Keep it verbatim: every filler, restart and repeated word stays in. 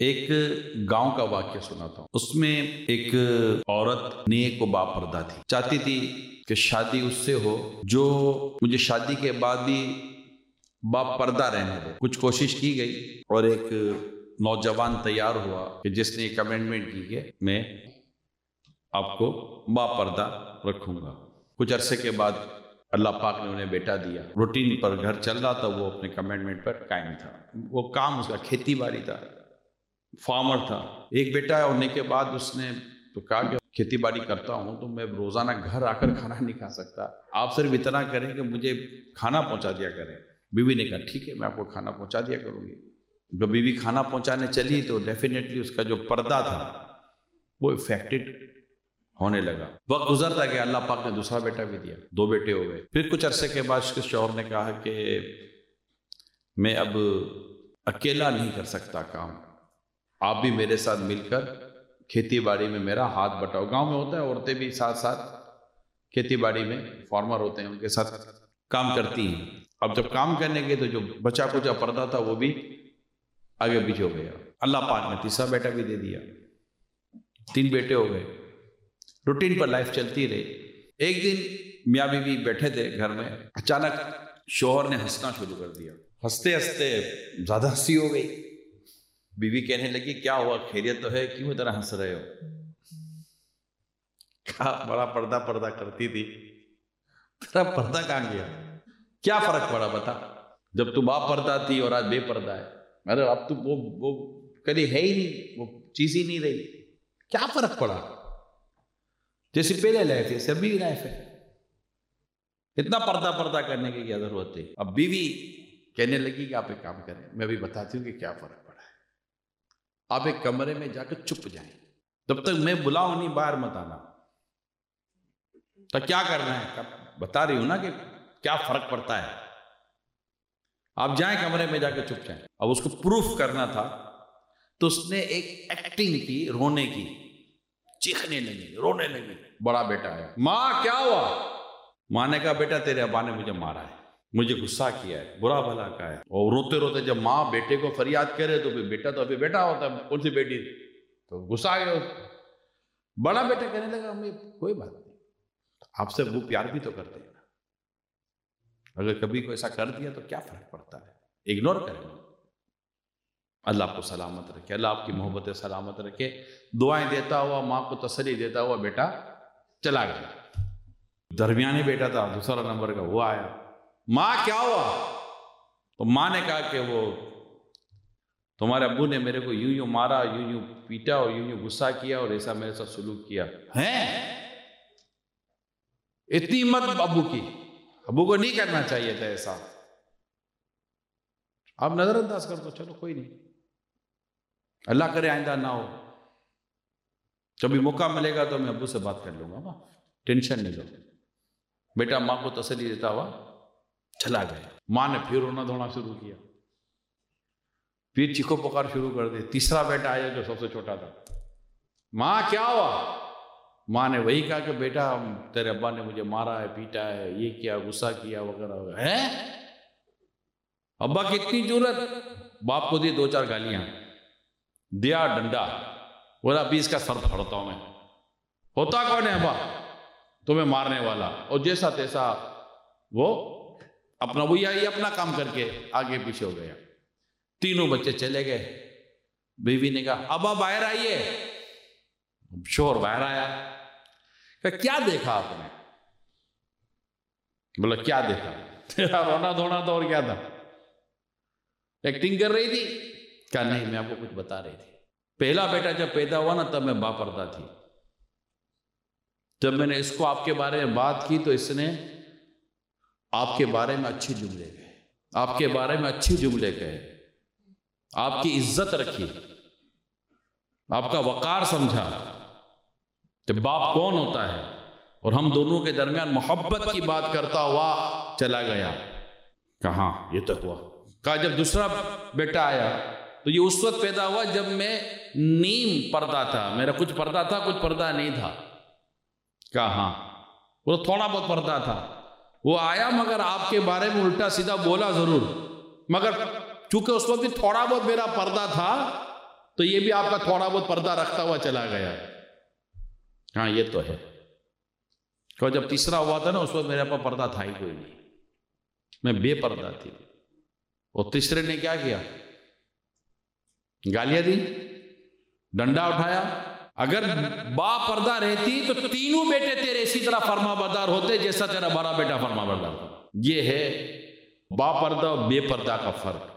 ایک گاؤں کا واقعہ سناتا ہوں۔ اس میں ایک عورت نیک و باپردہ تھی، چاہتی تھی کہ شادی اس سے ہو جو مجھے شادی کے بعد بھی باپردہ رہنے دے۔ کچھ کوشش کی گئی اور ایک نوجوان تیار ہوا کہ جس نے کمنٹمنٹ کی کہ میں آپ کو باپردہ رکھوں گا۔ کچھ عرصے کے بعد اللہ پاک نے انہیں بیٹا دیا، روٹین پر گھر چل رہا تھا، وہ اپنے کمنٹمنٹ پر قائم تھا۔ وہ کام اس کا کھیتی باڑی تھا، فارمر تھا۔ ایک بیٹا ہونے کے بعد اس نے تو کہا کہ کھیتی باڑی کرتا ہوں تو میں روزانہ گھر آ کر کھانا نہیں کھا سکتا، آپ صرف اتنا کریں کہ مجھے کھانا پہنچا دیا کریں۔ بیوی نے کہا ٹھیک ہے، میں آپ کو کھانا پہنچا دیا کروں گی۔ جب بیوی کھانا پہنچانے چلی تو ڈیفینیٹلی اس کا جو پردہ تھا وہ افیکٹڈ ہونے لگا۔ وقت گزرتا کہ اللہ پاک نے دوسرا بیٹا بھی دیا، دو بیٹے ہو گئے۔ پھر کچھ عرصے کے بعد اس کے شوہر نے کہا کہ میں اب اکیلا نہیں کر سکتا کام، آپ بھی میرے ساتھ مل کر کھیتی باڑی میں میرا ہاتھ بٹاؤ۔ گاؤں میں ہوتا ہے عورتیں بھی ساتھ ساتھ کھیتی باڑی میں فارمر ہوتے ہیں، ان کے ساتھ کام کرتی ہیں۔ اب جب کام کرنے گئے تو جو بچا کچا پردہ تھا وہ بھی آگے پیچھے ہو گیا۔ اللہ پاک نے تیسرا بیٹا بھی دے دیا، تین بیٹے ہو گئے۔ روٹین پر لائف چلتی رہی۔ ایک دن میاں بیوی بیٹھے تھے گھر میں، اچانک شوہر نے ہنسنا شروع کر دیا۔ ہنستے ہنستے زیادہ ہنسی ہو گئی۔ بیوی کہنے لگی کیا ہوا، خیریت تو ہے، کیوں اتنا ہنس رہے ہو؟ کہا بڑا پردہ پردہ کرتی تھی، تیرا پردہ کہاں گیا؟ کیا فرق پڑا بتا؟ جب تو با پردہ تھی اور آج بے پردہ ہے، ارے اب تو وہ وہ کبھی ہے ہی نہیں، وہ چیز ہی نہیں رہی، کیا فرق پڑا؟ جیسے پہلے لائف ہے ایسے ابھی بھی لائف ہے، اتنا پردہ پردہ کرنے کی کیا ضرورت ہے؟ اب بیوی کہنے لگی کہ آپ ایک کام کریں، میں بھی بتاتی ہوں کہ کیا فرق پڑا ہے۔ آپ ایک کمرے میں جا کر چھپ جائیں، جب تک میں بلاؤں نہیں باہر مت آنا۔ تو کیا کرنا ہے بتا رہی ہوں نا کہ کیا فرق پڑتا ہے۔ آپ جائیں کمرے میں جا کے چھپ جائیں۔ اب اس کو پروف کرنا تھا تو اس نے ایک ایکٹنگ کی، رونے کی، چیخنے لگی، رونے لگی۔ بڑا بیٹا آیا، ماں کیا ہوا؟ ماں نے کہا بیٹا تیرے ابا نے مجھے مارا ہے، مجھے غصہ کیا ہے، برا بھلا کہا ہے۔ اور روتے روتے جب ماں بیٹے کو فریاد کرے تو پھر بیٹا تو ابھی بیٹا ہوتا ہے، کون سی بیٹی؟ تو غصہ آ گیا۔ بڑا بیٹا کہنے لگا ہمیں کوئی بات نہیں، آپ سے وہ پیار بھی تو کرتے ہیں، اگر کبھی کوئی ایسا کر دیا تو کیا فرق پڑتا ہے، اگنور کریں۔ اللہ آپ کو سلامت رکھے، اللہ آپ کی محبت سلامت رکھے۔ دعائیں دیتا ہوا، ماں کو تسلی دیتا ہوا بیٹا چلا گیا۔ درمیانی بیٹا تھا دوسرا نمبر کا، وہ آیا، ماں کیا ہوا؟ تو ماں نے کہا کہ وہ تمہارے ابو نے میرے کو یوں یوں مارا، یوں یوں پیٹا اور یوں یوں غصہ کیا اور ایسا میرے ساتھ سلوک کیا ہے۔ اتنی ہمت ابو کی، ابو کو نہیں کرنا چاہیے تھا ایسا۔ آپ نظر انداز کر دو، چلو کوئی نہیں، اللہ کرے آئندہ نہ ہو، کبھی موقع ملے گا تو میں ابو سے بات کر لوں گا، نا ٹینشن نہیں لو۔ بیٹا ماں کو تسلی دیتا ہوا چلا گیا۔ ماں نے پھر رونا دھونا شروع کیا، پھر چیخو پکار شروع کر دی۔ تیسرا بیٹا آیا جو سب سے چھوٹا تھا، ماں کیا ہوا؟ ماں نے وہی کہا کہ بیٹا تیرے ابا نے مجھے مارا ہے، پیٹا ہے، یہ کیا، غصہ کیا وغیرہ وغیرہ۔ ہے ابا کی اتنی جرأت؟ باپ کو دی دو چار گالیاں، دیا ڈنڈا، بولا ابھی اس کا سر پھڑتا ہوں میں۔ ہوتا کون ہے ابا تمہیں مارنے والا؟ اور جیسا تیسا وہ اپنا وہ یہ اپنا کام کر کے آگے پیچھے ہو گیا۔ تینوں بچے چلے گئے۔ بیوی نے کہا ابا باہر آئیے۔ شوہر باہر آیا، کہ کیا دیکھا آپ نے؟ بولا کیا دیکھا؟ تیرا رونا دھونا تھا اور کیا تھا؟ ایکٹنگ کر رہی تھی؟ کہا نہیں میں آپ کو کچھ بتا رہی تھی۔ پہلا بیٹا جب پیدا ہوا نا تب میں باپردہ تھی، جب میں نے اس کو آپ کے بارے میں بات کی تو اس نے آپ کے بارے میں اچھے جملے کہے، آپ کے بارے میں اچھے جملے کہے، آپ کی عزت رکھی، آپ کا وقار سمجھا کہ باپ کون ہوتا ہے، اور ہم دونوں کے درمیان محبت کی بات کرتا ہوا چلا گیا۔ کہاں یہ تک ہوا؟ کہا جب دوسرا بیٹا آیا تو یہ اس وقت پیدا ہوا جب میں نیم پردہ تھا، میرا کچھ پردہ تھا کچھ پردہ نہیں تھا۔ کہا ہاں وہ تھوڑا بہت پردہ تھا۔ وہ آیا مگر آپ کے بارے میں الٹا سیدھا بولا ضرور، مگر چونکہ اس وقت بھی تھوڑا بہت میرا پردہ تھا تو یہ بھی آپ کا تھوڑا بہت پردہ رکھتا ہوا چلا گیا. ہاں یہ تو ہے. کہ جب تیسرا ہوا تھا نا اس وقت میرے پاس پردہ تھا ہی کوئی نہیں, میں بے پردہ تھی. اور تیسرے نے کیا کیا؟ گالیاں دی, ڈنڈا اٹھایا. اگر با پردہ رہتی تو تینوں بیٹے تیرے اسی طرح فرما بردار ہوتے جیسا تیرا بڑا بیٹا فرما بردار تھا. یہ ہے با پردہ اور بے پردہ کا فرق.